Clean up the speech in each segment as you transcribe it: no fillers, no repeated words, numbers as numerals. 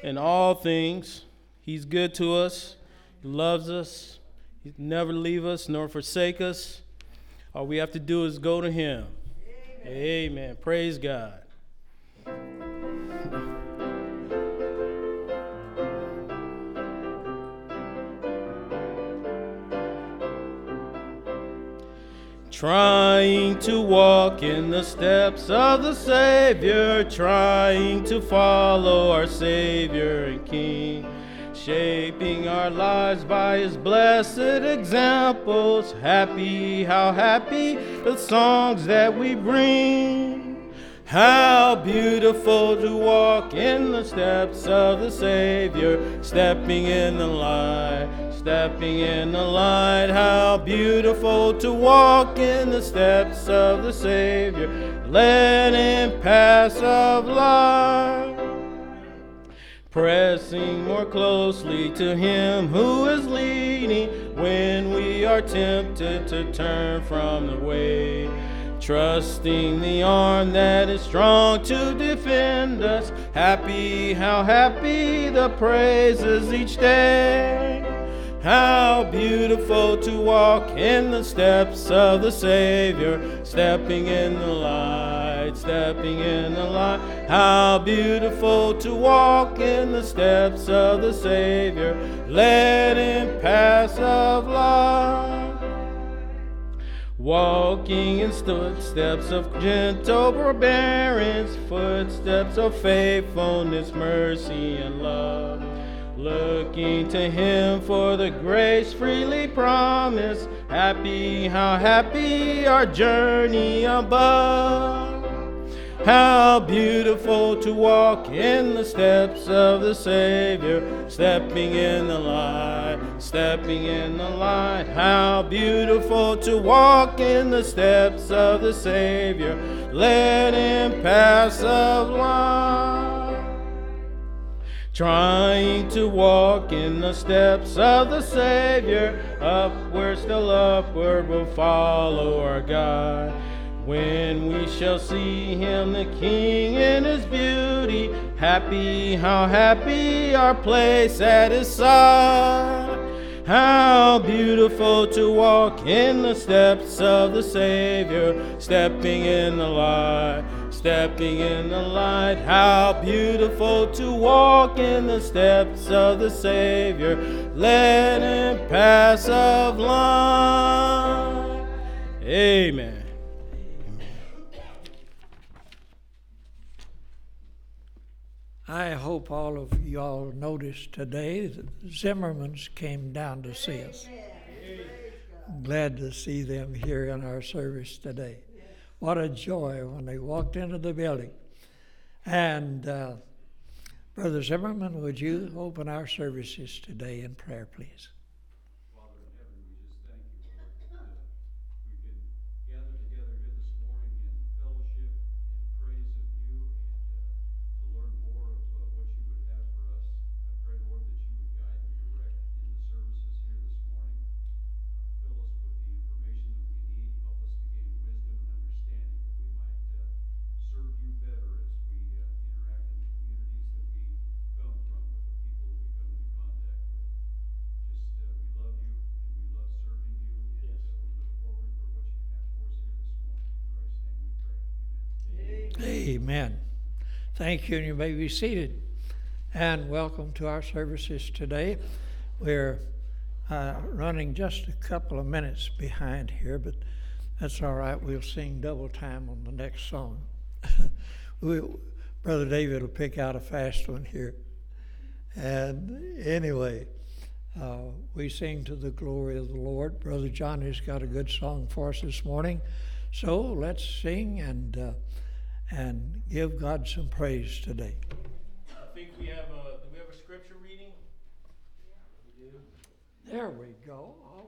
in all things. He's good to us. He loves us. He never leave us nor forsake us. All we have to do is go to him. Amen. Praise God. Trying to walk in the steps of the Savior, trying to follow our Savior and King, shaping our lives by his blessed examples. Happy, how happy the songs that we bring. How beautiful to walk in the steps of the Savior, stepping in the light, stepping in the light. How beautiful to walk in the steps of the Savior, led in paths of life. Pressing more closely to him who is leading when we are tempted to turn from the way. Trusting the arm that is strong to defend us. Happy, how happy the praises each day. How beautiful to walk in the steps of the Savior, stepping in the light, stepping in the light. How beautiful to walk in the steps of the Savior, led in paths of life. Walking in footsteps of gentle forbearance, footsteps of faithfulness, mercy, and love. Looking to him for the grace freely promised. Happy, how happy our journey above. How beautiful to walk in the steps of the Savior, stepping in the light, stepping in the light. How beautiful to walk in the steps of the Savior, led in paths of life. Trying to walk in the steps of the Savior, upward, still upward, we'll follow our God. When we shall see him, the King, in his beauty, happy, how happy our place at his side. How beautiful to walk in the steps of the Savior, stepping in the light, stepping in the light. How beautiful to walk in the steps of the Savior, led in paths of life. Amen. I hope all of y'all noticed today that the Zimmermans came down to see us. Glad to see them here in our service today. What a joy when they walked into the building. And Brother Zimmerman, would you open our services today in prayer, please? Amen. Thank you, and you may be seated. And welcome to our services today. We're running just a couple of minutes behind here, but that's all right. We'll sing double time on the next song. Brother David will pick out a fast one here. And anyway, we sing to the glory of the Lord. Brother Johnny's got a good song for us this morning. So let's sing and give God some praise today. I think do we have a scripture reading? We do. There we go. All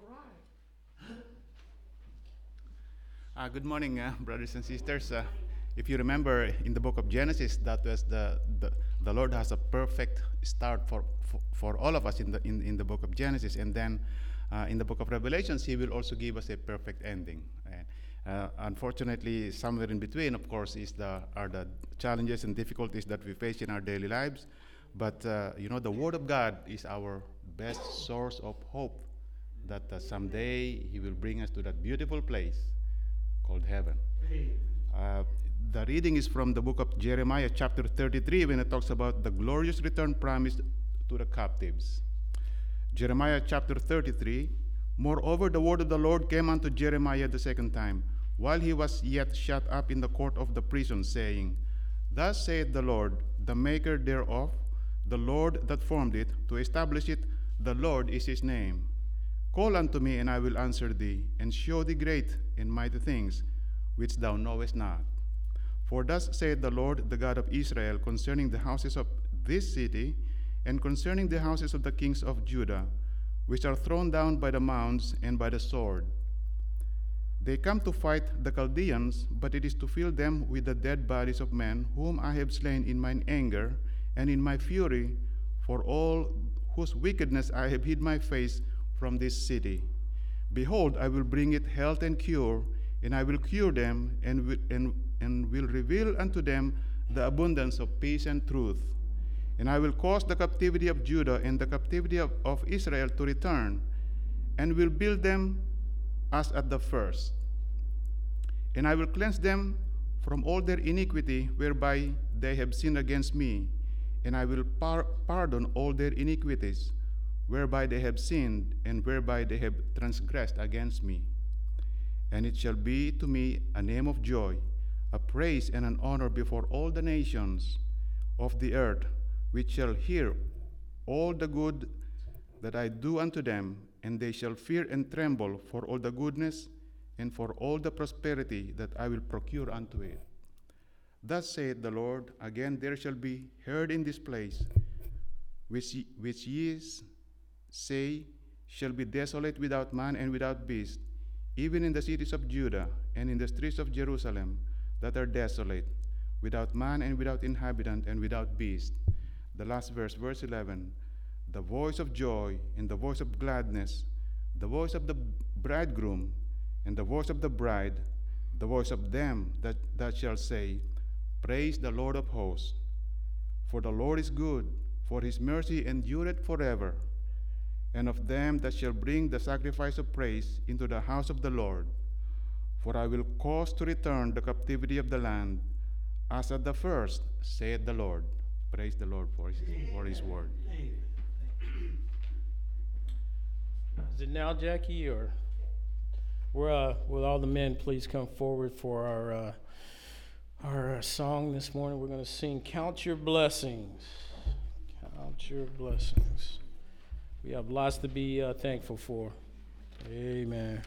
right. Good morning, brothers and sisters. If you remember in the book of Genesis, that was the Lord has a perfect start for all of us in the book of Genesis, and then in the book of Revelations, He will also give us a perfect ending. Unfortunately, somewhere in between, of course, are the challenges and difficulties that we face in our daily lives. But the Word of God is our best source of hope that someday He will bring us to that beautiful place called heaven. The reading is from the book of Jeremiah, chapter 33, when it talks about the glorious return promised to the captives. Jeremiah chapter 33, moreover, the word of the Lord came unto Jeremiah the second time, while he was yet shut up in the court of the prison, saying, Thus saith the Lord, the maker thereof, the Lord that formed it, to establish it, the Lord is his name. Call unto me, and I will answer thee, and show thee great and mighty things, which thou knowest not. For thus saith the Lord, the God of Israel, concerning the houses of this city, and concerning the houses of the kings of Judah, which are thrown down by the mounds and by the sword. They come to fight the Chaldeans, but it is to fill them with the dead bodies of men, whom I have slain in mine anger and in my fury, for all whose wickedness I have hid my face from this city. Behold, I will bring it health and cure, and I will cure them, and will reveal unto them the abundance of peace and truth. And I will cause the captivity of Judah and the captivity of Israel to return, and will build them as at the first. And I will cleanse them from all their iniquity whereby they have sinned against me, and I will pardon all their iniquities whereby they have sinned and whereby they have transgressed against me. And it shall be to me a name of joy, a praise and an honor before all the nations of the earth, which shall hear all the good that I do unto them, and they shall fear and tremble for all the goodness and for all the prosperity that I will procure unto it. Thus saith the Lord, again there shall be heard in this place, which ye say shall be desolate without man and without beast, even in the cities of Judah and in the streets of Jerusalem that are desolate, without man and without inhabitant and without beast. The last verse, verse 11, the voice of joy and the voice of gladness, the voice of the bridegroom and the voice of the bride, the voice of them that shall say, Praise the Lord of hosts. For the Lord is good, for his mercy endureth forever. And of them that shall bring the sacrifice of praise into the house of the Lord. For I will cause to return the captivity of the land, as at the first, saith the Lord. Praise the Lord for his word. Is it now, Jackie, or will all the men please come forward for our song this morning? We're going to sing Count Your Blessings. Count your blessings. We have lots to be thankful for. Amen.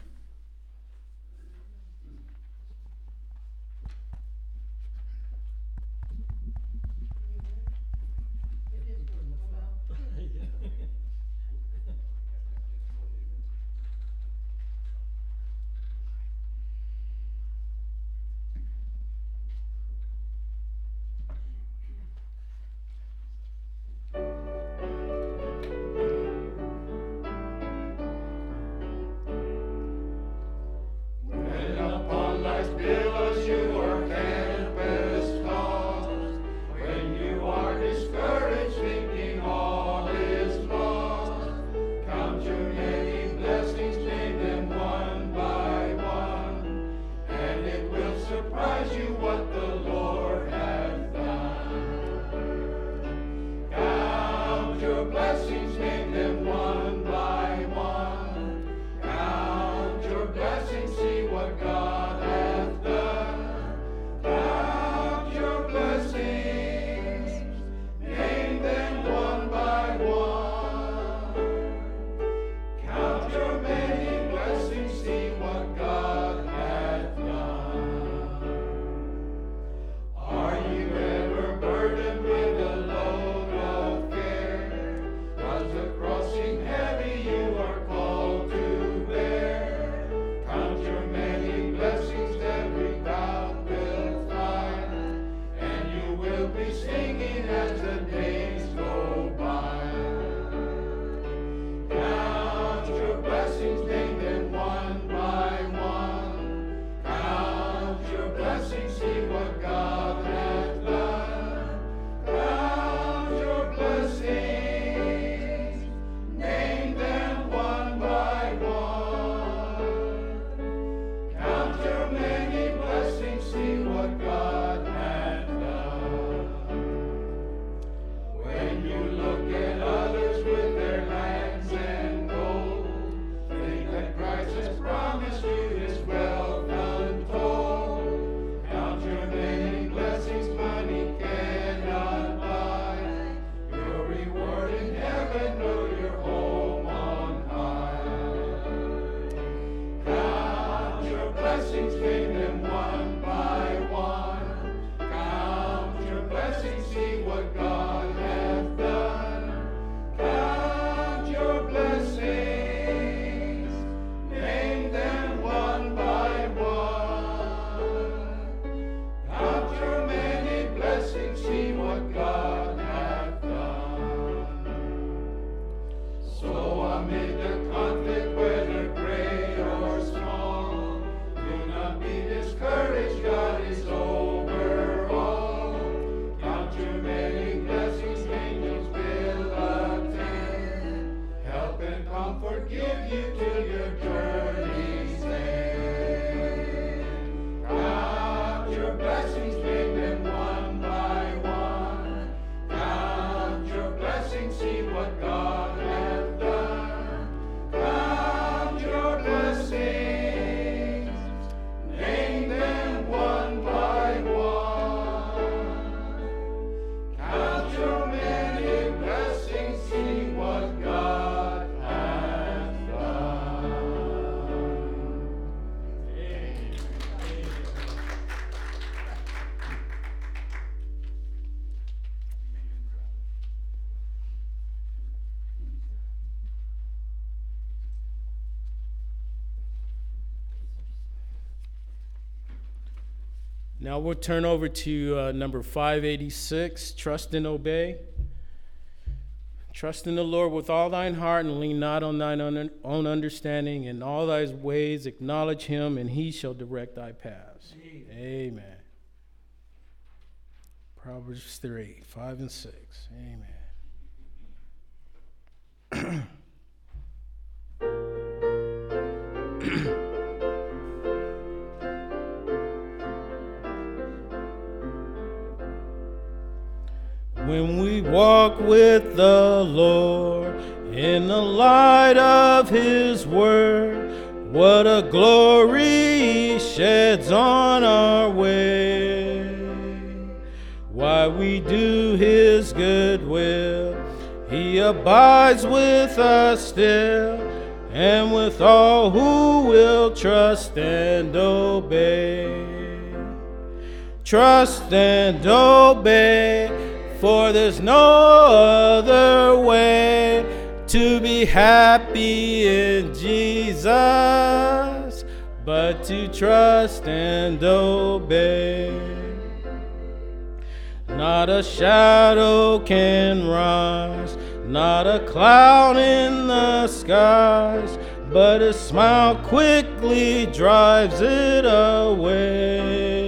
Now we'll turn over to number 586, Trust and Obey. Trust in the Lord with all thine heart, and lean not on thine own understanding. In all thy ways acknowledge him, and he shall direct thy paths. Amen. Proverbs 3, 5 and 6. Amen. When we walk with the Lord in the light of his word, what a glory he sheds on our way. While we do his good will, he abides with us still, and with all who will trust and obey. Trust and obey, for there's no other way to be happy in Jesus but to trust and obey. Not a shadow can rise, not a cloud in the skies, but a smile quickly drives it away.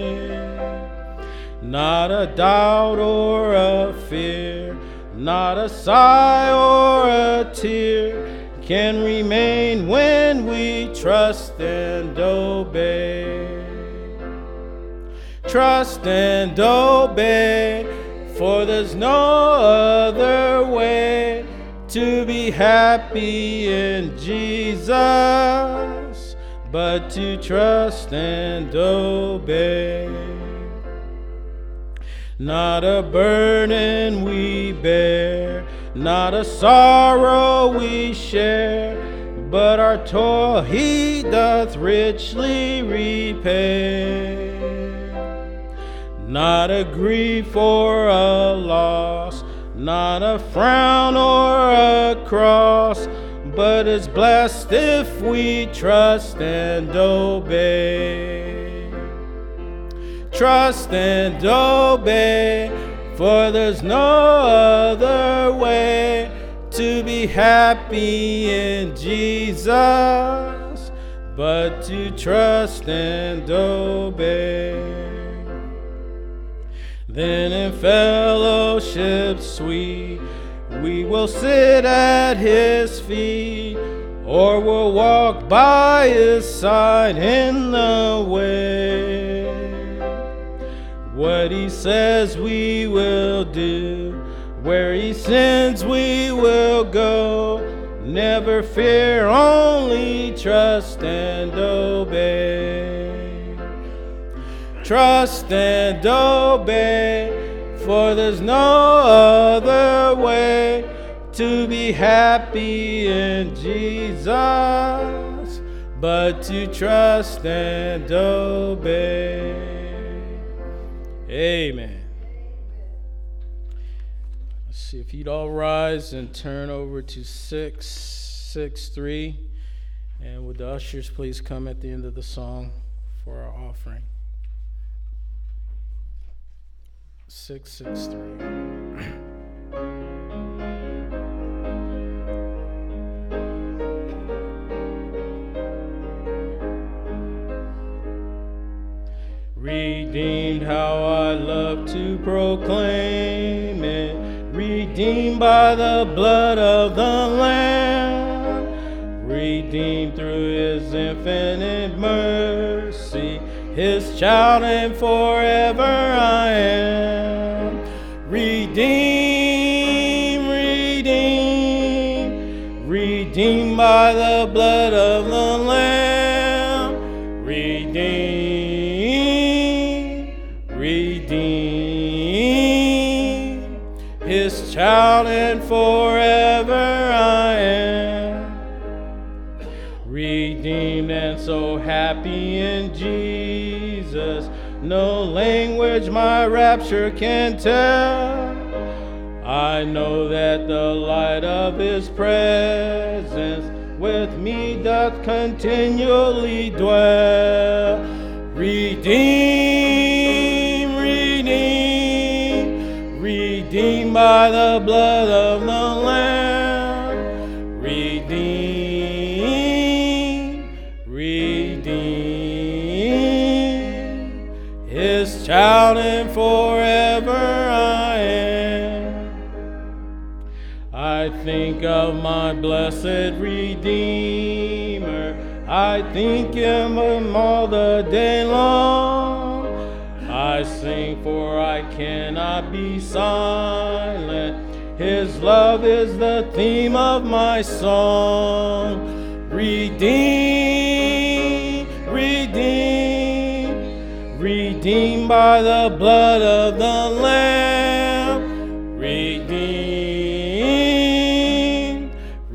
Not a doubt or a fear, not a sigh or a tear can remain when we trust and obey. Trust and obey, for there's no other way to be happy in Jesus but to trust and obey. Not a burden we bear, not a sorrow we share, but our toil he doth richly repay. Not a grief or a loss, not a frown or a cross, but is blessed if we trust and obey. Trust and obey, for there's no other way to be happy in Jesus but to trust and obey. Then in fellowship sweet we will sit at his feet, or we'll walk by his side in the way. What he says we will do, where he sends we will go. Never fear, only trust and obey. Trust and obey, for there's no other way to be happy in Jesus but to trust and obey. Amen. Let's see if you'd all rise and turn over to 663. And would the ushers please come at the end of the song for our offering. 663. Redeemed, how I love to proclaim it. Redeemed by the blood of the Lamb. Redeemed through his infinite mercy. His child and forever I am. Redeemed, redeemed. Redeemed by the blood of the Lamb. Redeemed. Redeemed, his child and forever I am. Redeemed and so happy in Jesus, no language my rapture can tell. I know that the light of his presence with me doth continually dwell. Redeemed, redeemed by the blood of the Lamb, redeemed, redeemed, His child and forever I am. I think of my blessed Redeemer, I think Him all the day long. I sing for I cannot be silent, His love is the theme of my song. Redeemed, redeemed, redeemed by the blood of the Lamb, redeemed,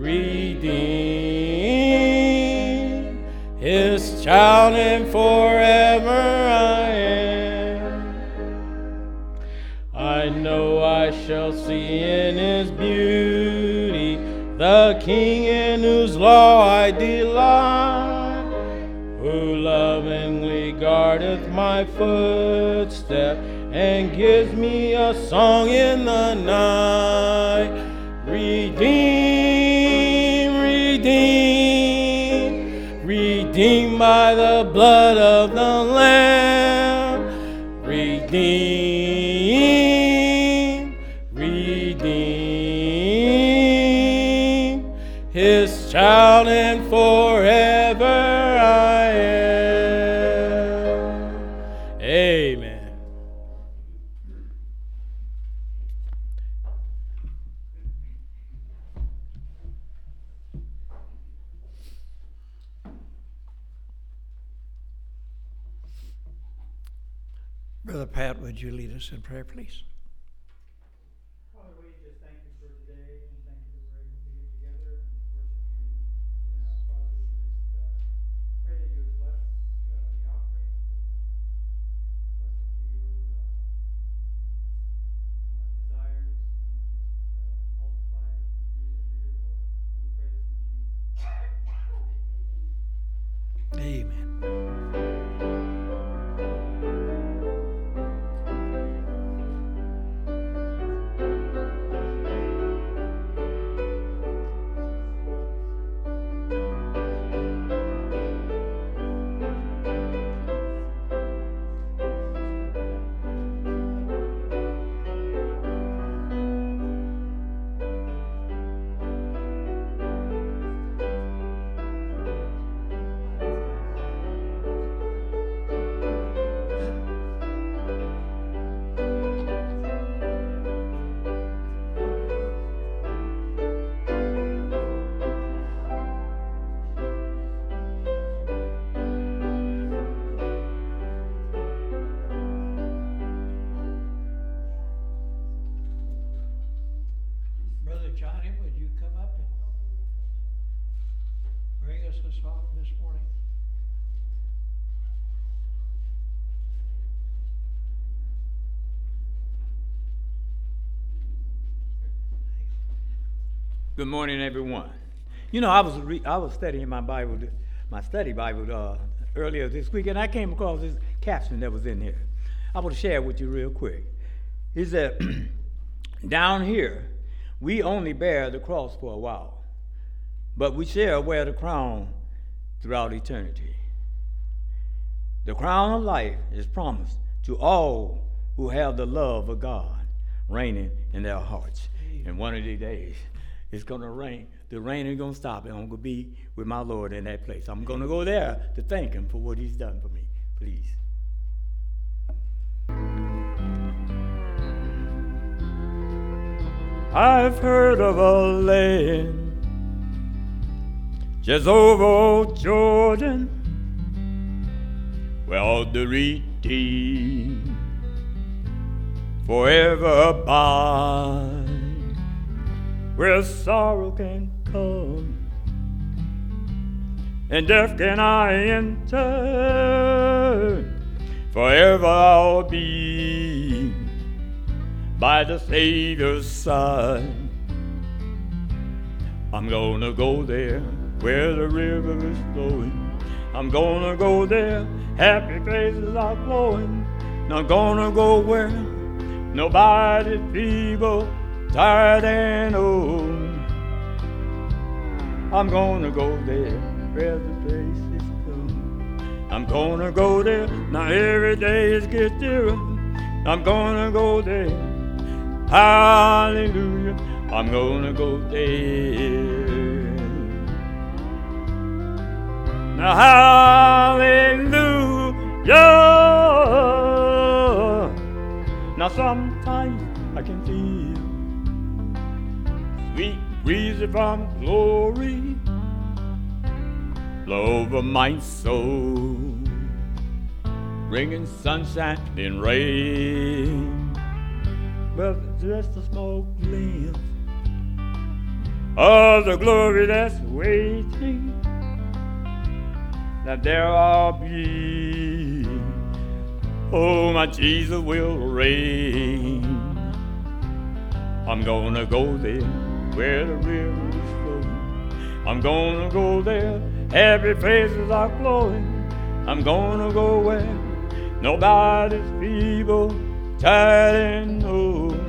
redeemed, His child and forever I am. I know I shall see in His beauty the King in whose law I delight, who lovingly guardeth my footstep and gives me a song in the night. Redeemed, redeemed, redeemed by the blood of the Lamb, redeemed, redeemed, His child and forever I am. Amen. Brother Pat, would you lead us in prayer, please? Father, we just thank you for today, and thank you that we're able to get together and worship you. Now, Father, we just pray that you would bless the offering, bless it to your desires, and just multiply it and use it for your glory. And we pray this in Jesus' name. Amen. Brother Johnny, would you come up and bring us a song this morning? Good morning, everyone. You know, I was studying my Bible, my study Bible earlier this week, and I came across this caption that was in here. I want to share it with you real quick. It said, "Down here, we only bear the cross for a while, but we shall wear the crown throughout eternity. The crown of life is promised to all who have the love of God reigning in their hearts. And one of these days, it's going to rain. The rain ain't going to stop. I'm going to be with my Lord in that place. I'm going to go there to thank Him for what He's done for me. Please." I've heard of a land just over old Jordan, where all the redeemed forever abide, where sorrow can come and death cannot enter. Forever I'll be by the Savior's side. I'm gonna go there where the river is flowing. I'm gonna go there, happy faces are flowing. Not gonna go where Nobody's feeble, tired and old. I'm gonna go there where the place is cool. I'm gonna go there, now every day is get dearer. I'm gonna go there, hallelujah, I'm gonna go there. Now hallelujah. Now sometimes I can feel sweet breeze from glory blow over my soul, bringing sunshine and rain. But just a small glimpse of the glory that's waiting, that there I'll be. Oh, my Jesus will reign. I'm gonna go there where the river is flowing. I'm gonna go there, happy faces are glowing. I'm gonna go where nobody's feeble, tired and old.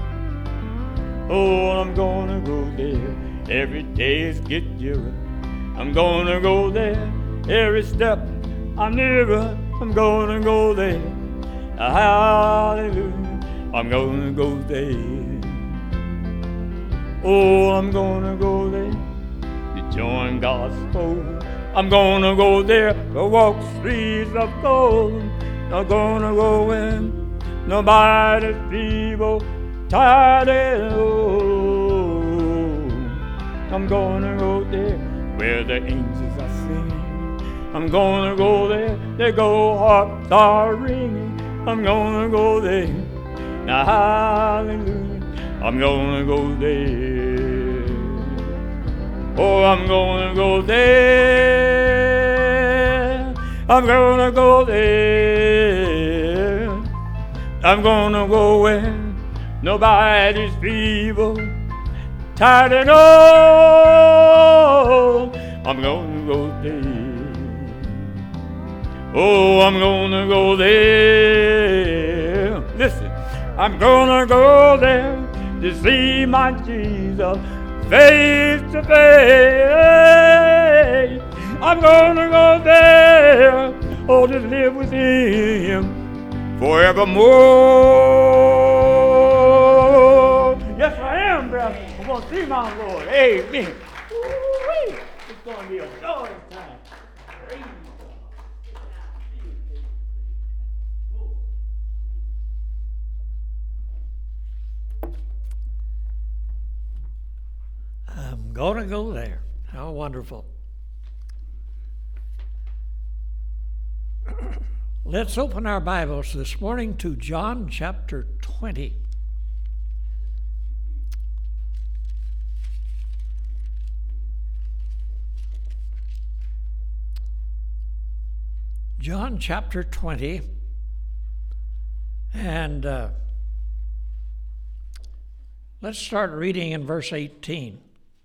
Oh, I'm gonna go there, every day is get dearer. I'm gonna go there, every step I'm nearer. I'm gonna go there, hallelujah, I'm gonna go there. Oh, I'm gonna go there to join God's fold. I'm gonna go there to walk streets of gold. I'm gonna go where nobody's feeble, tired and old. I'm gonna go there where the angels are singing. I'm gonna go there, they go harps are ringing. I'm gonna go there, now hallelujah, I'm gonna go there. Oh, I'm gonna go there, I'm gonna go there. I'm gonna go where nobody's feeble, tired and old. I'm gonna go there. Oh, I'm gonna go there. Listen, I'm gonna go there to see my Jesus face to face. I'm gonna go there, oh, to live with Him forevermore. Yes, I am, brother. I'm gonna see my Lord. Amen. Woo-wee. It's gonna be a joyous time. Praise God. I'm going to go there. How wonderful. Let's open our Bibles this morning to John chapter 20. John chapter 20. And let's start reading in verse 18.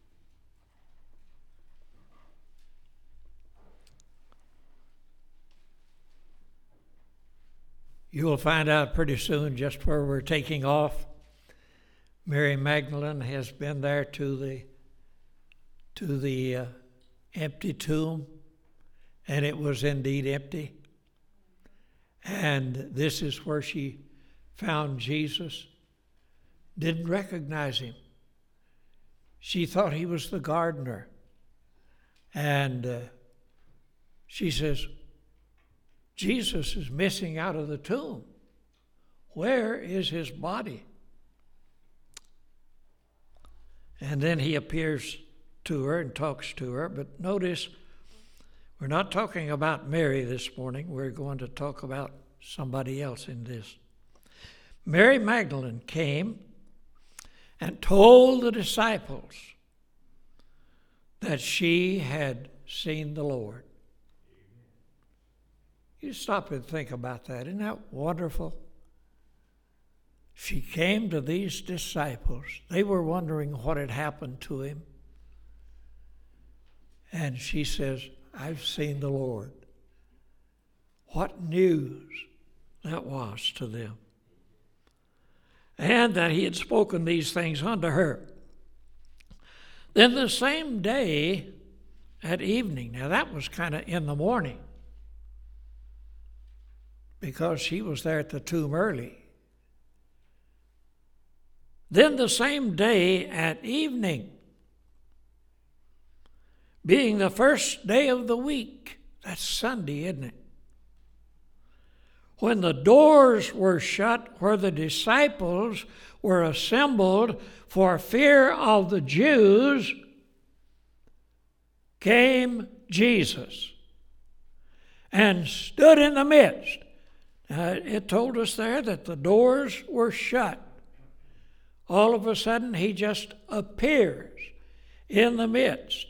You will find out pretty soon just where we're taking off. Mary Magdalene has been there to the empty tomb, and it was indeed empty. And this is where she found Jesus. Didn't recognize him. She thought he was the gardener. And she says, Jesus is missing out of the tomb. Where is his body? And then he appears to her and talks to her. But notice, we're not talking about Mary this morning. We're going to talk about somebody else in this. Mary Magdalene came and told the disciples that she had seen the Lord. You stop and think about that. Isn't that wonderful? She came to these disciples. They were wondering what had happened to him. And she says, I've seen the Lord. What news that was to them. and that he had spoken these things unto her. Then the same day at evening, now that was kind of in the morning, because she was there at the tomb early. Then the same day at evening, being the first day of the week, that's Sunday, isn't it? When the doors were shut where the disciples were assembled for fear of the Jews, came Jesus and stood in the midst. It told us there that the doors were shut. All of a sudden, he just appears in the midst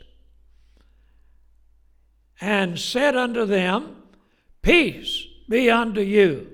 and said unto them, Peace be unto you.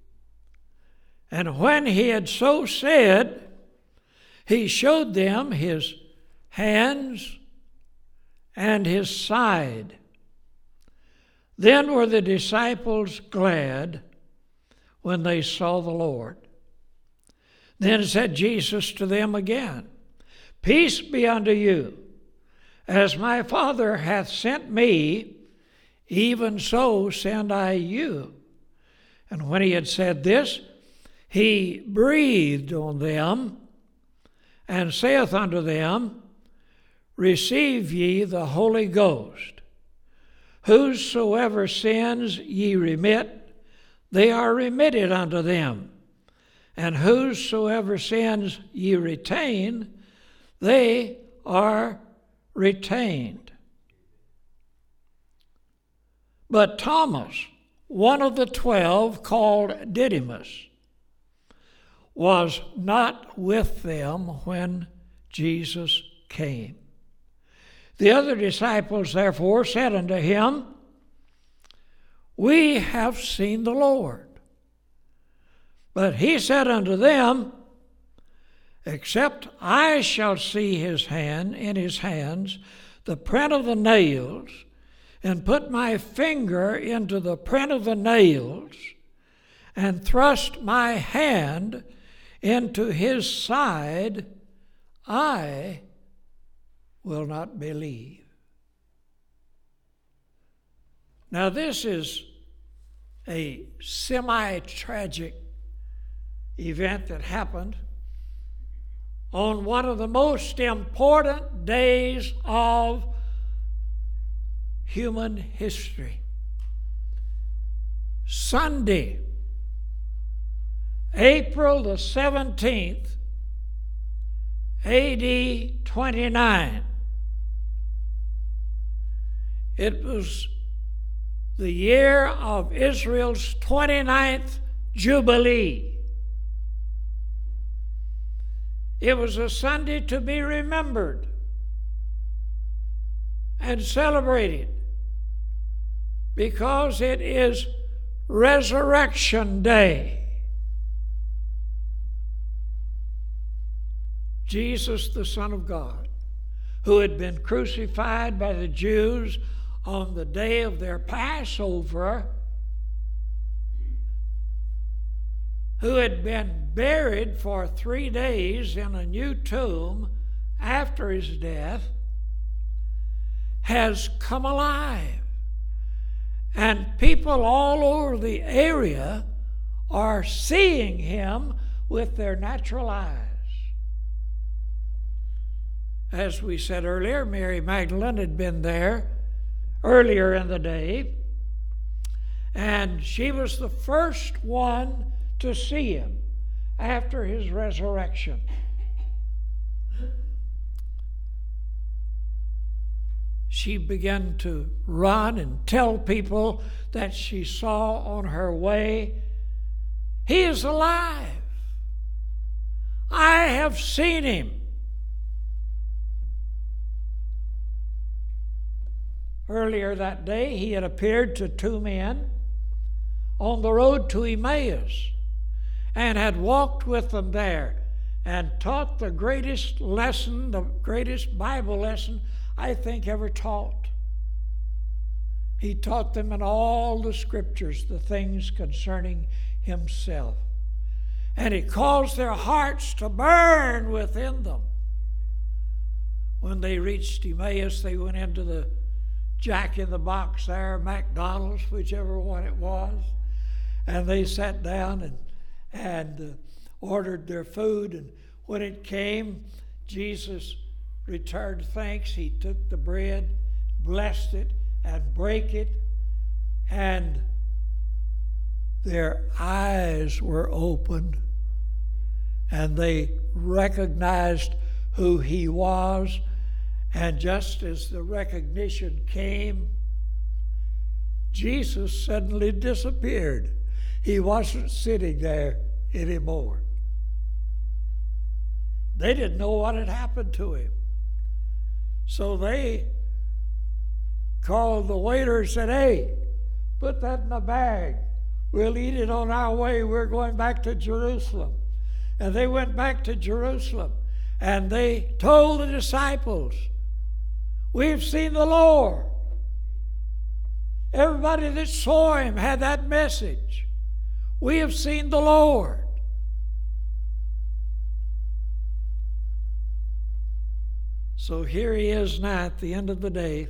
And when he had so said, he showed them his hands and his side. Then were the disciples glad when they saw the Lord. Then said Jesus to them again, Peace be unto you. As my Father hath sent me, even so send I you. And when he had said this, he breathed on them, and saith unto them, Receive ye the Holy Ghost. Whosoever sins ye remit, they are remitted unto them. And whosoever sins ye retain, they are retained. But Thomas, one of the 12, called Didymus, was not with them when Jesus came. The other disciples therefore said unto him, We have seen the Lord. But he said unto them, Except I shall see his hand in his hands, the print of the nails, and put my finger into the print of the nails, and thrust my hand into his side, I will not believe. Now this is a semi-tragic event that happened on one of the most important days of human history. Sunday, April the 17th, AD 29. It was the year of Israel's 29th Jubilee. It was a Sunday to be remembered and celebrated because it is Resurrection Day. Jesus, the Son of God, who had been crucified by the Jews on the day of their Passover, who had been buried for 3 days in a new tomb after his death, has come alive. And people all over the area are seeing him with their natural eyes. As we said earlier, Mary Magdalene had been there earlier in the day, and she was the first one to see him after his resurrection. She began to run and tell people that she saw on her way, He is alive. I have seen him. Earlier that day, he had appeared to 2 men on the road to Emmaus and had walked with them there and taught the greatest lesson, the greatest Bible lesson I think ever taught. He taught them in all the scriptures the things concerning himself. And it caused their hearts to burn within them. When they reached Emmaus, they went into the Jack in the Box there, McDonald's, whichever one it was. And they sat down and ordered their food. And when it came, Jesus returned thanks. He took the bread, blessed it, and brake it. And their eyes were opened. And they recognized who he was. And just as the recognition came, Jesus suddenly disappeared. He wasn't sitting there anymore. They didn't know what had happened to him. So they called the waiter and said, "Hey, put that in a bag. We'll eat it on our way. We're going back to Jerusalem." And they went back to Jerusalem, and they told the disciples, "We've seen the Lord." Everybody that saw him had that message. We have seen the Lord. So here he is now at the end of the day,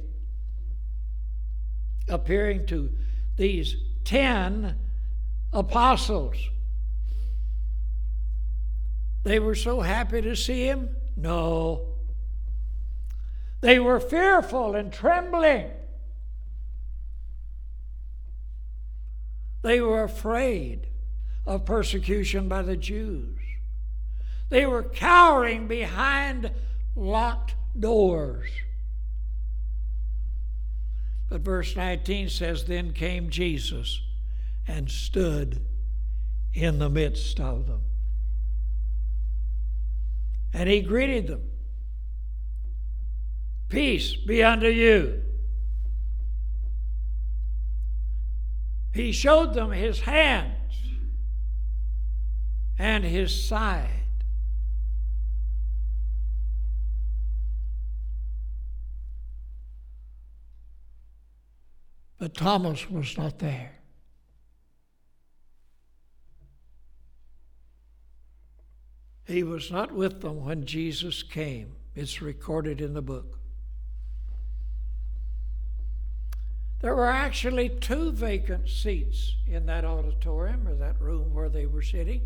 appearing to these 10 apostles. They were so happy to see him? No. They were fearful and trembling. They were afraid of persecution by the Jews. They were cowering behind locked doors. But verse 19 says, "Then came Jesus and stood in the midst of them. And he greeted them. 'Peace be unto you.' He showed them his hands and his side. But Thomas was not there. He was not with them when Jesus came. It's recorded in the book. There were actually 2 vacant seats in that auditorium or that room where they were sitting.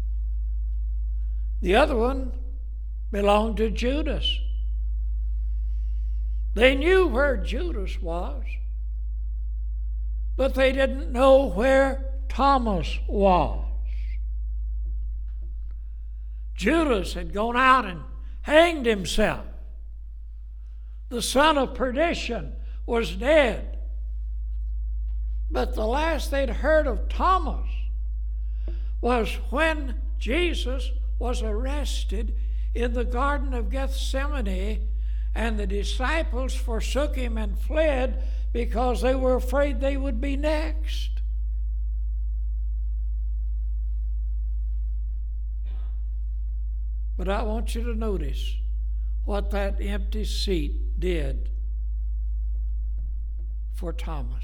The other one belonged to Judas. They knew where Judas was, but they didn't know where Thomas was. Judas had gone out and hanged himself. The son of perdition was dead. But the last they'd heard of Thomas was when Jesus was arrested in the Garden of Gethsemane, and the disciples forsook him and fled because they were afraid they would be next. But I want you to notice what that empty seat did for Thomas.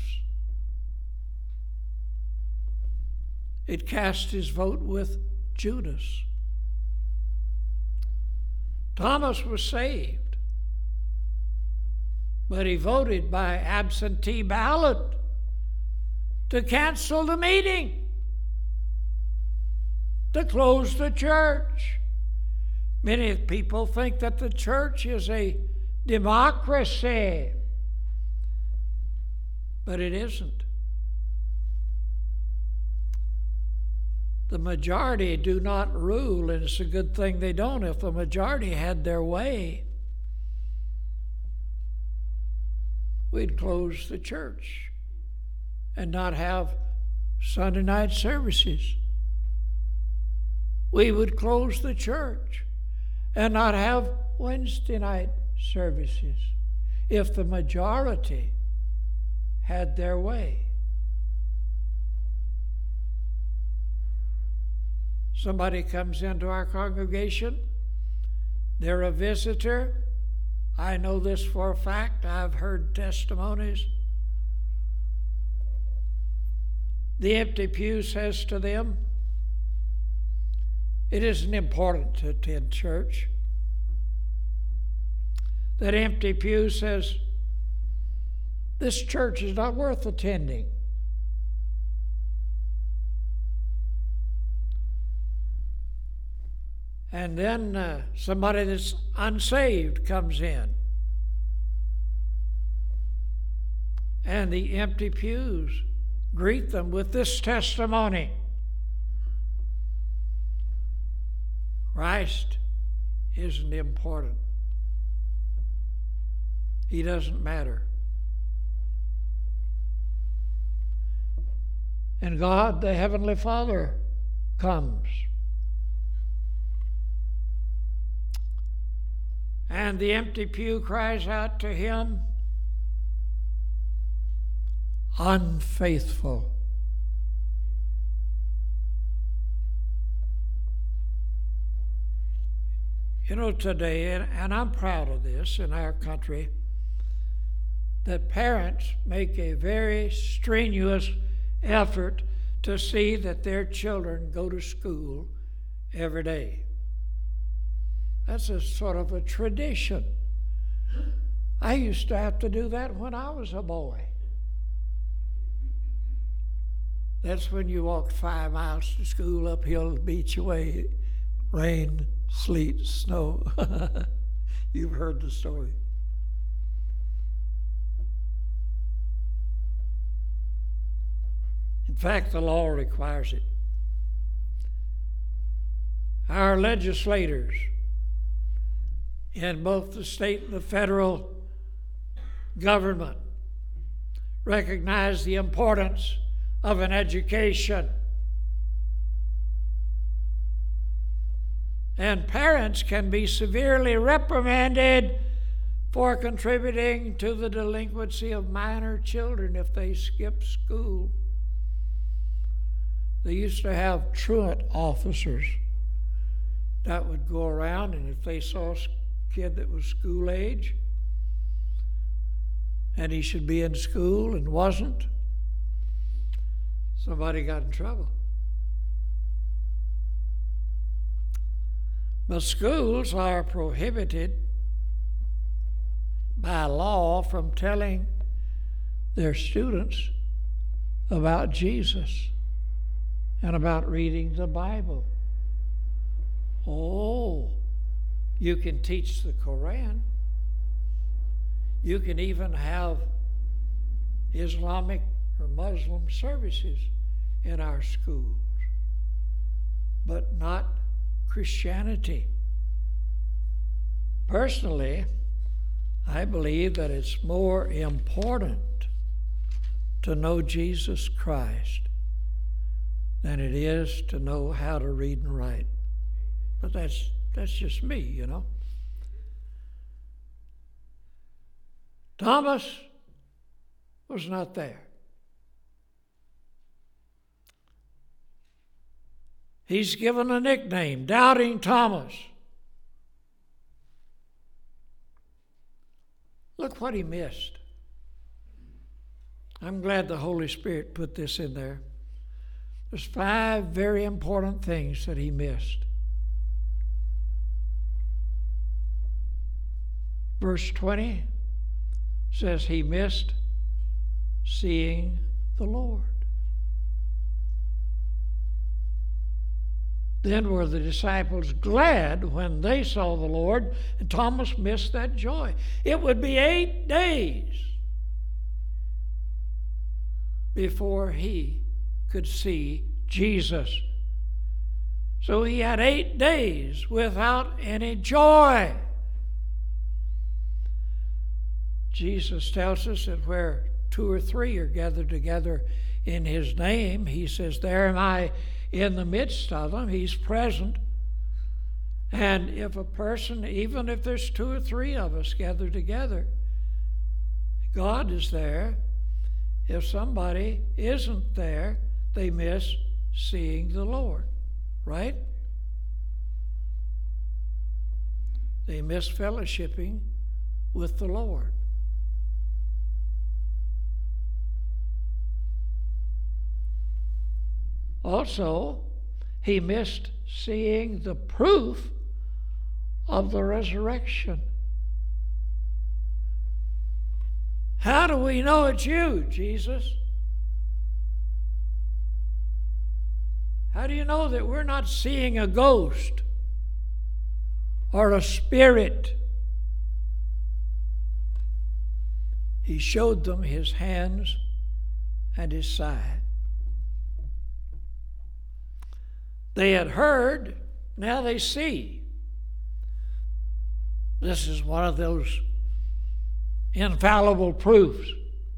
It cast his vote with Judas. Thomas was saved, but he voted by absentee ballot to cancel the meeting, to close the church. Many people think that the church is a democracy, but it isn't. The majority do not rule, and it's a good thing they don't. If the majority had their way, we'd close the church and not have Sunday night services. We would close the church and not have Wednesday night services if the majority had their way. Somebody comes into our congregation, they're a visitor. I know this for a fact. I've heard testimonies. The empty pew says to them, It isn't important to attend church. That empty pew says, this church is not worth attending. And then somebody that's unsaved comes in. And the empty pews greet them with this testimony: Christ isn't important. He doesn't matter. And God, the Heavenly Father, comes. And the empty pew cries out to him, unfaithful. You know, today, and I'm proud of this in our country, that parents make a very strenuous effort to see that their children go to school every day. That's a sort of a tradition. I used to have to do that when I was a boy. That's when you walked 5 miles to school uphill the beach way, rain, sleet, snow. You've heard the story. In fact, the law requires it. Our legislators in both the state and the federal government recognize the importance of an education. And parents can be severely reprimanded for contributing to the delinquency of minor children if they skip school. They used to have truant officers that would go around, and if they saw a kid that was school age and he should be in school and wasn't, somebody got in trouble. But schools are prohibited by law from telling their students about Jesus and about reading the Bible. Oh, you can teach the Koran. You can even have Islamic or Muslim services in our schools, but not Christianity. Personally, I believe that it's more important to know Jesus Christ than it is to know how to read and write. But that's just me, you know. Thomas was not there. He's given a nickname, Doubting Thomas. Look what he missed. I'm glad the Holy Spirit put this in there. There's 5 very important things that he missed. Verse 20 says he missed seeing the Lord. Then were the disciples glad when they saw the Lord, and Thomas missed that joy. It would be 8 days before he could see Jesus. So he had 8 days without any joy. Jesus tells us that where 2 or 3 are gathered together in his name, he says, there am I in the midst of them. He's present. And if a person, even if there's 2 or 3 of us gathered together, God is there. If somebody isn't there, they miss seeing the Lord, right? They miss fellowshipping with the Lord. Also, He missed seeing the proof of the resurrection. How do we know it's you, Jesus? How do you know that we're not seeing a ghost or a spirit? He showed them his hands and his side. They had heard, now they see. This is one of those infallible proofs.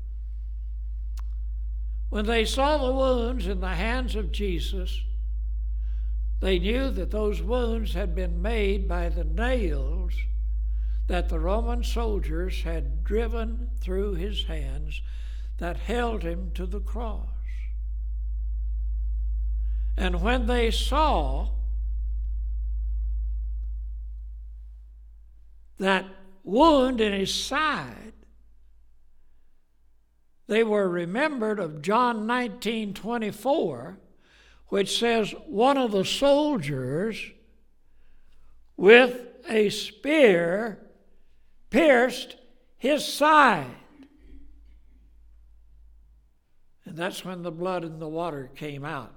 When they saw the wounds in the hands of Jesus, they knew that those wounds had been made by the nails that the Roman soldiers had driven through his hands that held him to the cross. And when they saw that wound in his side, they were remembered of John 19:24, which says, one of the soldiers with a spear pierced his side. And that's when the blood and the water came out.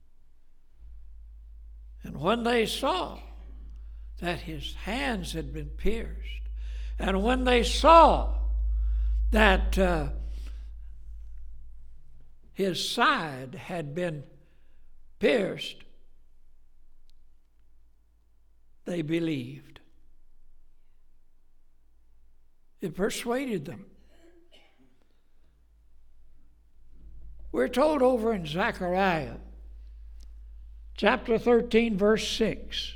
And when they saw that his hands had been pierced, and when they saw that his side had been pierced, they believed. It persuaded them. We're told over in Zechariah, chapter 13, verse 6,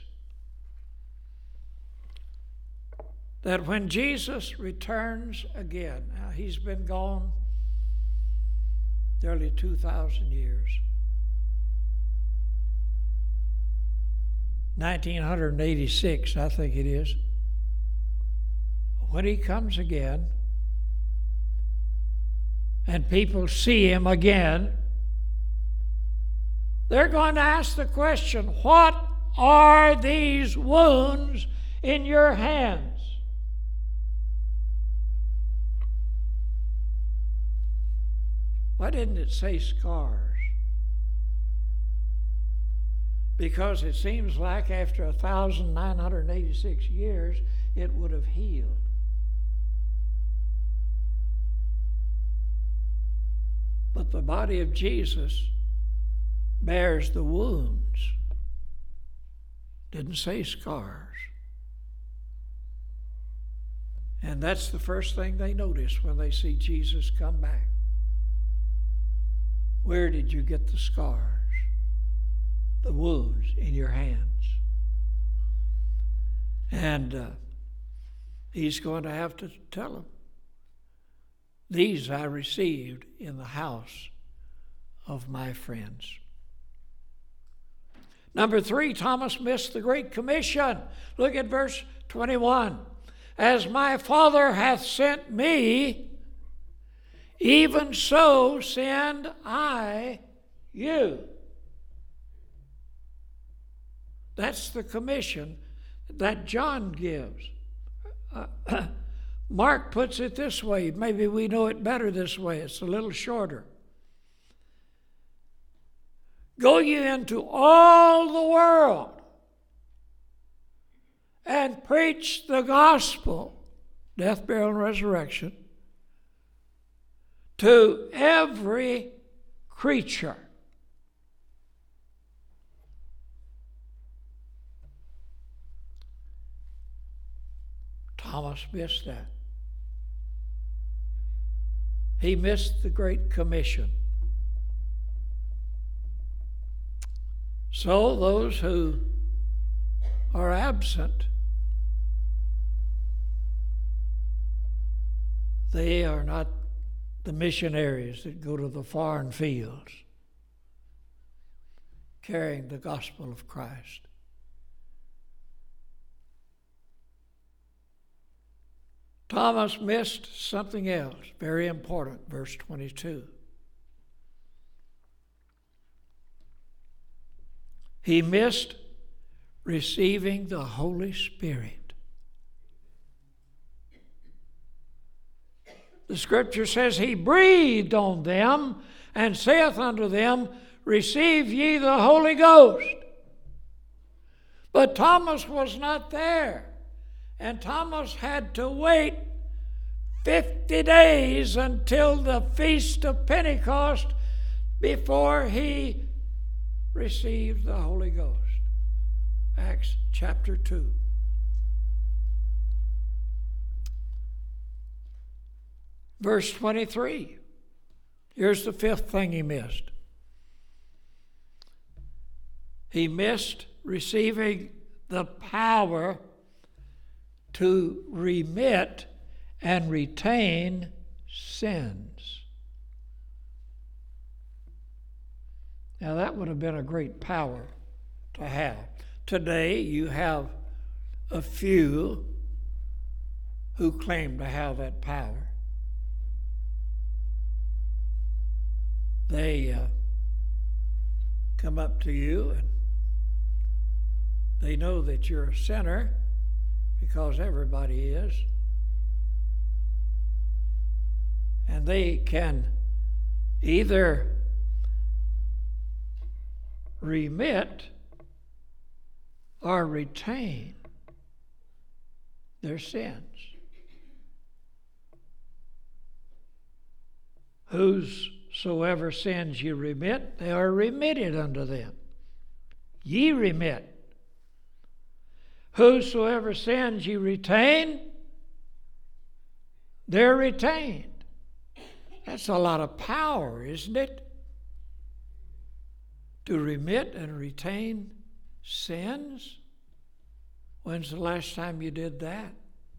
that when Jesus returns again, now he's been gone nearly 2,000 years. 1986, I think it is. When he comes again, and people see him again, they're going to ask the question, what are these wounds in your hands? Why didn't it say scars? Because it seems like after 1,986 years, it would have healed. But the body of Jesus bears the wounds. Didn't say scars. And that's the first thing they notice when they see Jesus come back. Where did you get the scars? The wounds in your hands. And he's going to have to tell them, these I received in the house of my friends. Number 3, Thomas missed the Great Commission. Look at verse 21. As my Father hath sent me, even so send I you. That's the commission that John gives. Mark puts it this way. Maybe we know it better this way. It's a little shorter. Go ye into all the world and preach the gospel, death, burial, and resurrection, to every creature. Thomas missed that. He missed the Great Commission. So those who are absent, they are not the missionaries that go to the foreign fields carrying the gospel of Christ. Thomas missed something else, very important, verse 22. He missed receiving the Holy Spirit. The Scripture says, He breathed on them and saith unto them, Receive ye the Holy Ghost. But Thomas was not there. And Thomas had to wait 50 days until the Feast of Pentecost before he received the Holy Ghost. Acts chapter 2. Verse 23. Here's the fifth thing he missed. He missed receiving the power to remit and retain sins. Now that would have been a great power to have. Today you have a few who claim to have that power. They come up to you and they know that you're a sinner, because everybody is. And they can either remit or retain their sins. Whosoever sins ye remit, they are remitted unto them. Ye remit. Whosoever sins ye retain, they're retained. That's a lot of power, isn't it? To remit and retain sins? When's the last time you did that?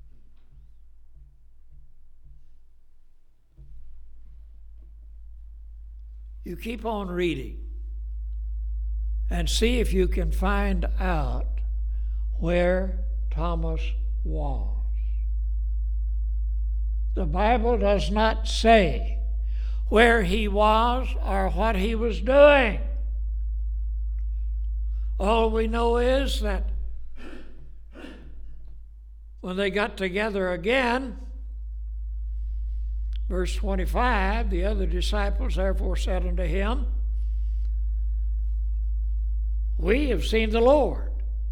You keep on reading and see if you can find out where Thomas was. The Bible does not say where he was or what he was doing. All we know is that when they got together again, verse 25, the other disciples therefore said unto him, We have seen the Lord.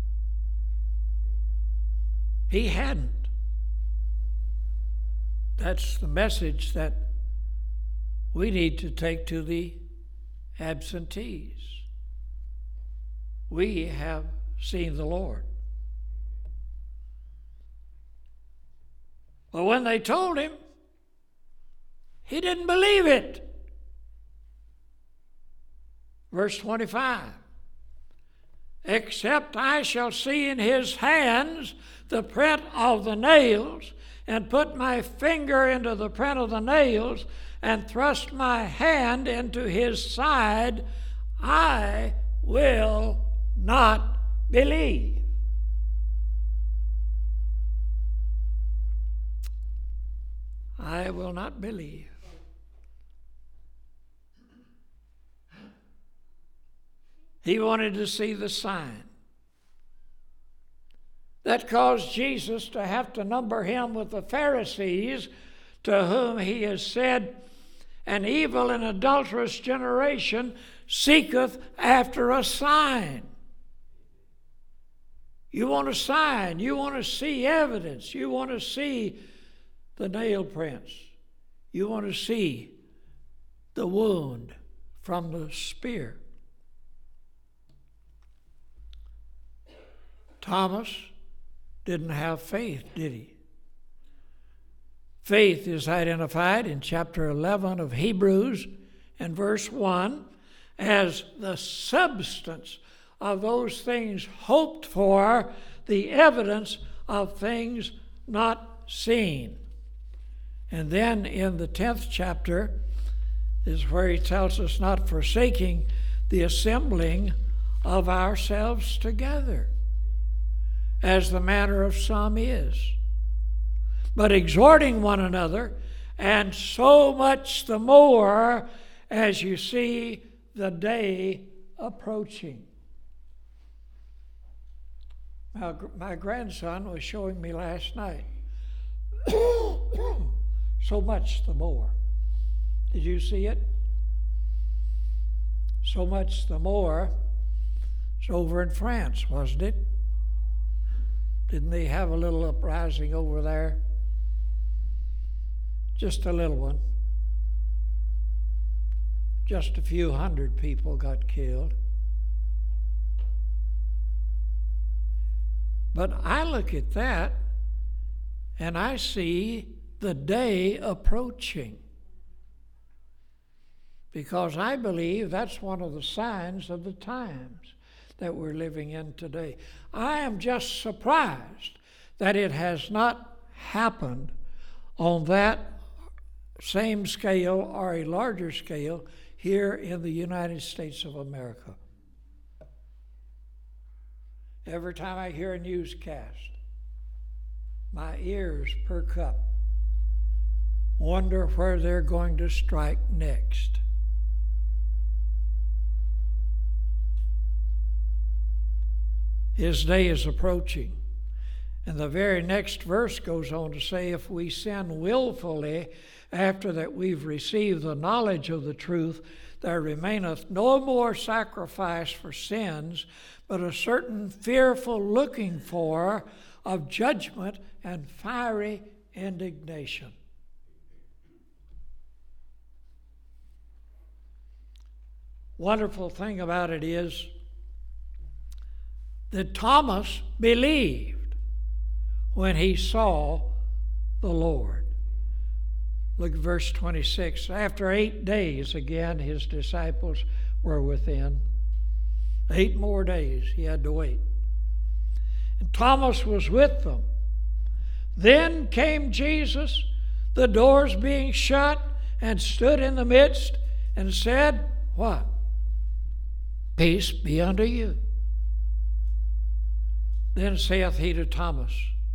He hadn't. That's the message that we need to take to the absentees. We have seen the Lord. But when they told him, he didn't believe it. Verse 25. Except I shall see in his hands the print of the nails, and put my finger into the print of the nails, and thrust my hand into his side, I will not believe. I will not believe. He wanted to see the sign. That caused Jesus to have to number him with the Pharisees, to whom he has said, An evil and adulterous generation seeketh after a sign. You want a sign. You want to see evidence. You want to see the nail prints. You want to see the wound from the spear. Thomas didn't have faith, did he? Faith is identified in chapter 11 of Hebrews and verse 1 as the substance of those things hoped for, the evidence of things not seen. And then in the 10th chapter is where he tells us not forsaking the assembling of ourselves together, as the manner of some is, but exhorting one another, and so much the more as you see the day approaching. My grandson was showing me last night. So much the more. Did you see it? So much the more. It's over in France, wasn't it? Didn't they have a little uprising over there? Just a little one. Just a few hundred people got killed. But I look at that and I see the day approaching. Because I believe that's one of the signs of the times that we're living in today. I am just surprised that it has not happened on that same scale or a larger scale here in the United States of America. Every time I hear a newscast, my ears perk up. Wonder where they're going to strike next. His day is approaching. And the very next verse goes on to say, if we sin willfully after that we've received the knowledge of the truth, there remaineth no more sacrifice for sins, but a certain fearful looking for of judgment and fiery indignation. Wonderful thing about it is that Thomas believed when he saw the Lord. Look at verse 26. After 8 days, again, his disciples were within. 8 more days he had to wait. And Thomas was with them. Then came Jesus, the doors being shut, and stood in the midst and said, what? Peace be unto you. Then saith he to Thomas,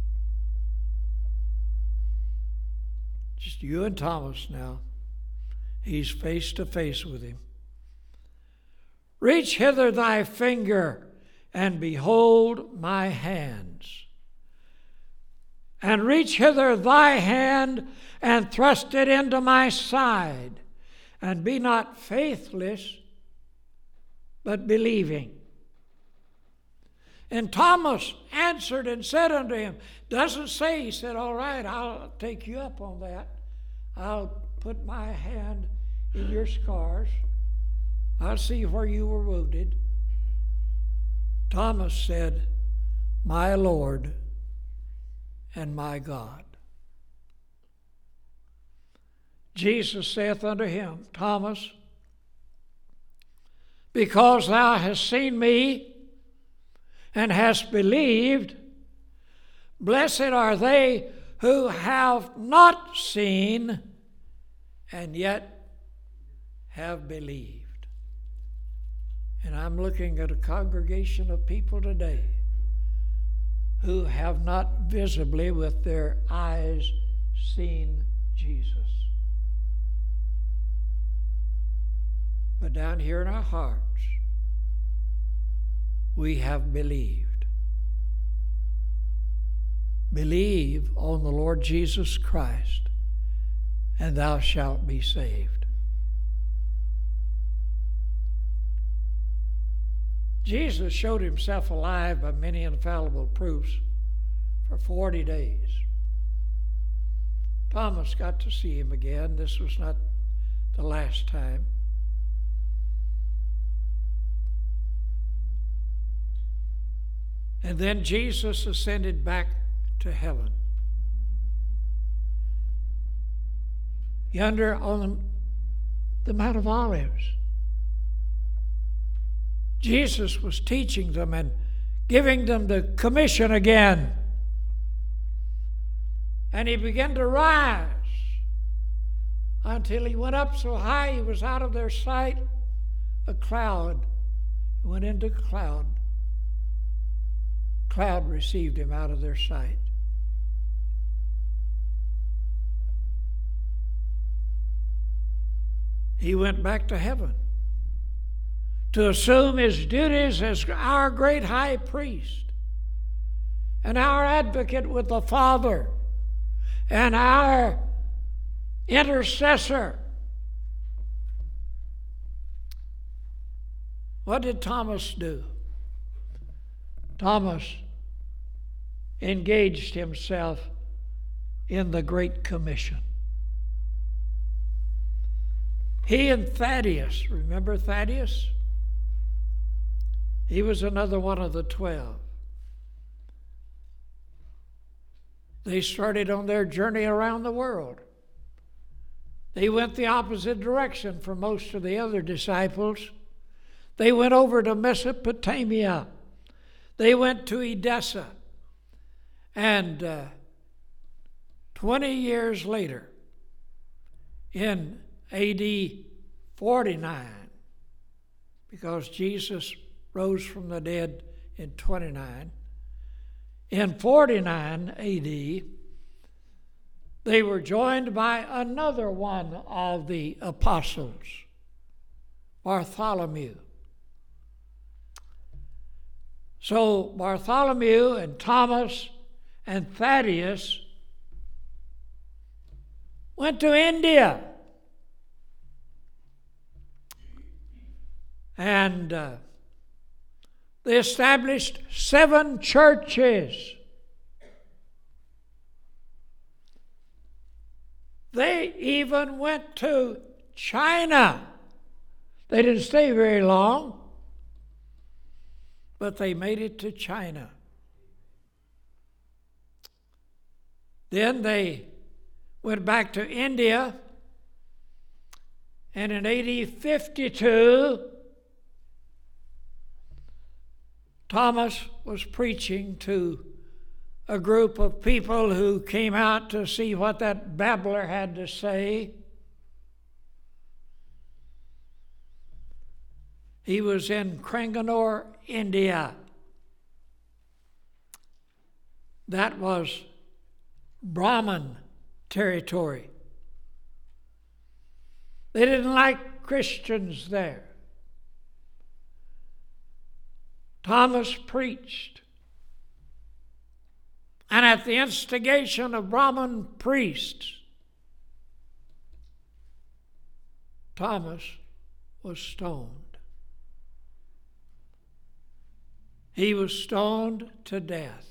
just you and Thomas now. He's face to face with him. Reach hither thy finger, and behold my hands. And reach hither thy hand, and thrust it into my side. And be not faithless, but believing. And Thomas answered and said unto him, doesn't say, he said, all right, I'll take you up on that. I'll put my hand in your scars. I'll see where you were wounded. Thomas said, my Lord and my God. Jesus saith unto him, Thomas, because thou hast seen me and hast believed, blessed are they who have not seen and yet have believed. And I'm looking at a congregation of people today who have not visibly with their eyes seen Jesus. But down here in our hearts, we have believed. Believe on the Lord Jesus Christ, and thou shalt be saved. Jesus showed himself alive by many infallible proofs for 40 days. Thomas got to see him again. This was not the last time. And then Jesus ascended back to heaven. Yonder on the Mount of Olives, Jesus was teaching them and giving them the commission again. And he began to rise until he went up so high he was out of their sight. A cloud. He went into a cloud. Cloud received him out of their sight. He went back to heaven to assume his duties as our great high priest. and our advocate with the Father and our intercessor. What did Thomas do? Thomas engaged himself in the Great Commission. He and Thaddeus, remember Thaddeus? He was another one of the 12. They started on their journey around the world. They went the opposite direction from most of the other disciples. They went over to Mesopotamia. They went to Edessa. And 20 years later, in AD 49, because Jesus rose from the dead in 29, in 49 AD, they were joined by another one of the apostles, Bartholomew. So Bartholomew and Thomas and Thaddeus went to India. And they established 7 churches. They even went to China. They didn't stay very long, but they made it to China. Then they went back to India, and in AD 52, Thomas was preaching to a group of people who came out to see what that babbler had to say. He was in Cranganore, India. That was Brahmin territory. They didn't like Christians there. Thomas preached. And at the instigation of Brahmin priests, Thomas was stoned. He was stoned to death.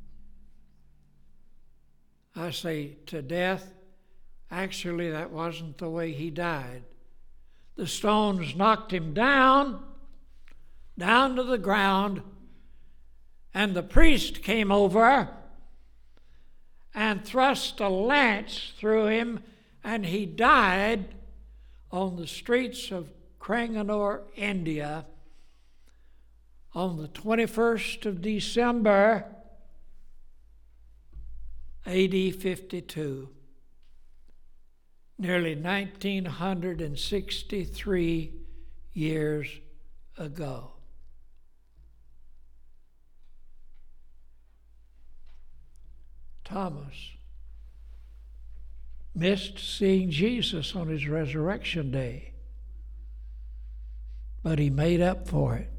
I say to death. Actually, that wasn't the way he died. The stones knocked him down to the ground, and the priest came over and thrust a lance through him, and he died on the streets of Cranganore, India, on the 21st of December, AD 52, nearly 1963 years ago. Thomas missed seeing Jesus on his resurrection day, but he made up for it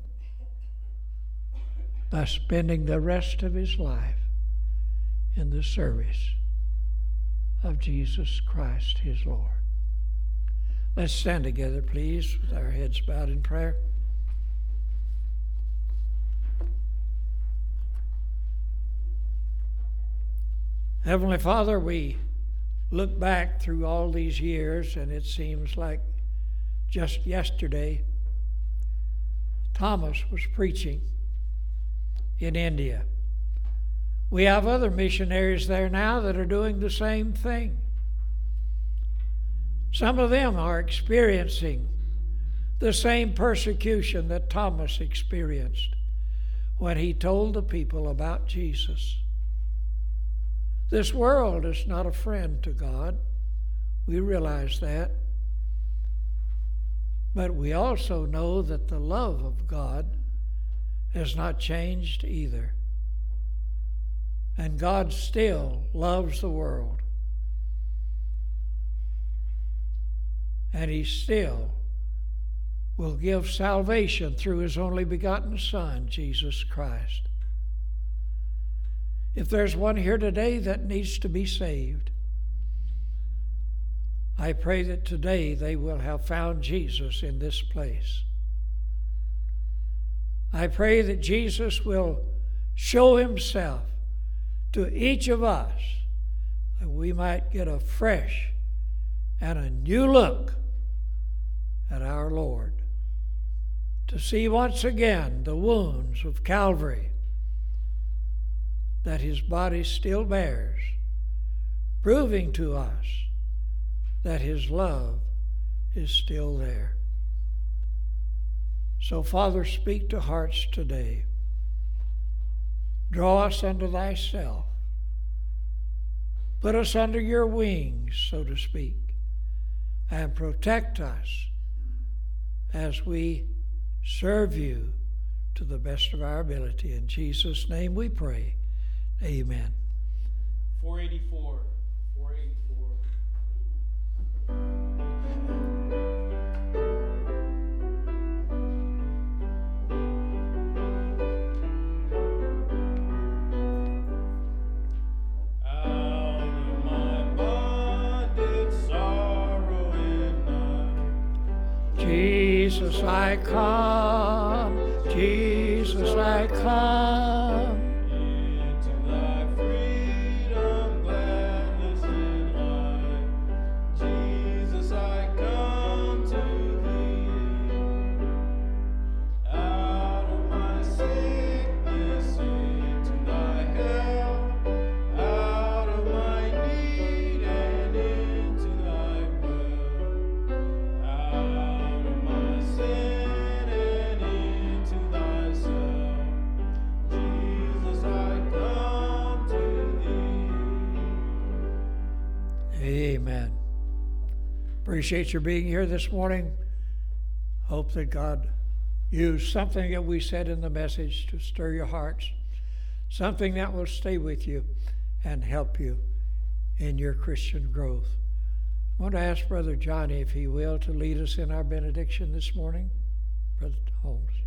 by spending the rest of his life in the service of Jesus Christ, his Lord. Let's stand together, please, with our heads bowed in prayer. Heavenly Father, we look back through all these years, and it seems like just yesterday Thomas was preaching in India. We have other missionaries there now that are doing the same thing. Some of them are experiencing the same persecution that Thomas experienced when he told the people about Jesus. This world is not a friend to God. We realize that. But we also know that the love of God has not changed either. And God still loves the world. And He still will give salvation through His only begotten Son, Jesus Christ. If there's one here today that needs to be saved, I pray that today they will have found Jesus in this place. I pray that Jesus will show himself to each of us, that we might get a fresh and a new look at our Lord, to see once again the wounds of Calvary that his body still bears, proving to us that his love is still there. So, Father, speak to hearts today. Draw us unto thyself. Put us under your wings, so to speak, and protect us as we serve you to the best of our ability. In Jesus' name we pray. Amen. 484. 484. Out of my bondage, sorrow and night. Jesus, I come. Jesus, I come. Into thy freedom, gladness and light. Jesus, I come to thee. Out of my sickness into thy help. Out of my need and into thy will. Out of my sin and into thyself. Jesus, I come to thee. Amen. Appreciate your being here this morning. Hope that God used something that we said in the message to stir your hearts, something that will stay with you and help you in your Christian growth. I want to ask Brother Johnny, if he will, to lead us in our benediction this morning. Brother Holmes.